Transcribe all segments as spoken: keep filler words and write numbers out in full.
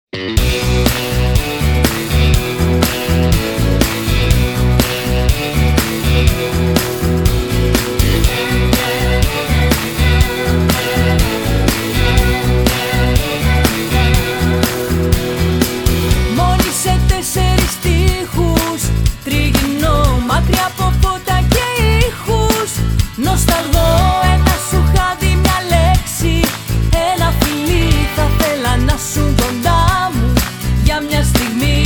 Μόνοι σε τέσσερις τοίχους, τριγυρνώ μακριά από φώτα και ήχους. Νοσταλγώ, ένα σου είχα δει μια λέξη, ένα φιλί, θα θέλα να σου κοντά μου για μια στιγμή.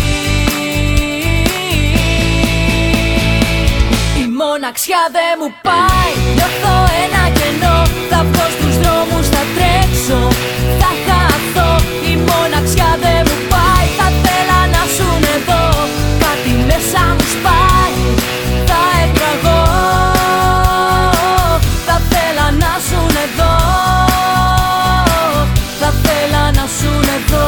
Η μοναξιά δεν μου πάει, νιώθω ένα κενό. Θα βγω στους δρόμους, θα τρέξω, θα χαθώ. Η μοναξιά δεν μου πάει, θα θέλα να σουν εδώ. Κάτι μέσα μου σπάει, θα εκραγώ. Θα θέλα να σουν εδώ, θα θέλα να σουν εδώ.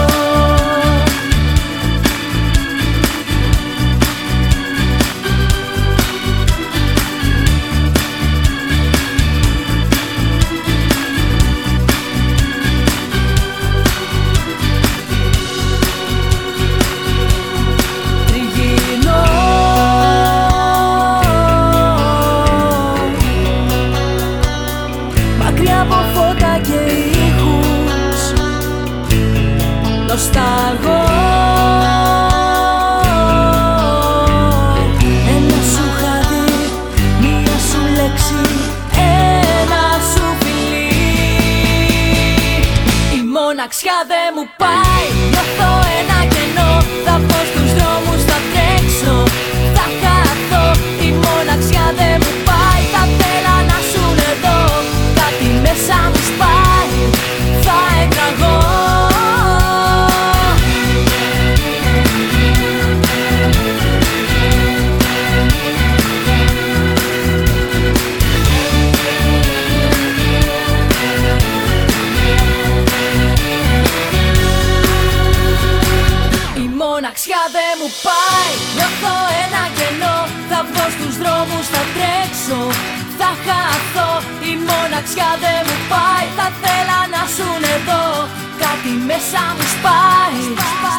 Τριγυρνώ μακριά από φώτα και ήχους. Νοσταλγώ, ένα σου είχα δει, μία σου λέξη, ένα σου φιλί. Η μοναξιά δεν μου πάει, νιώθω ένα κενό. Θα βγω στους δρόμους, θα τρέξω, θα χαθώ. Η μοναξιά δεν μου πάει, θα θέλα να σουν εδώ. Κάτι μέσα μου σπάει, θα εκραγώ. Η μοναξιά δεν μου πάει, νιώθω ένα κενό. Θα βγω στους δρόμους, θα τρέξω, θα χαθώ. Η μοναξιά δεν μου πάει, θα θέλα να σουν εδώ. Κάτι μέσα μου σπάει.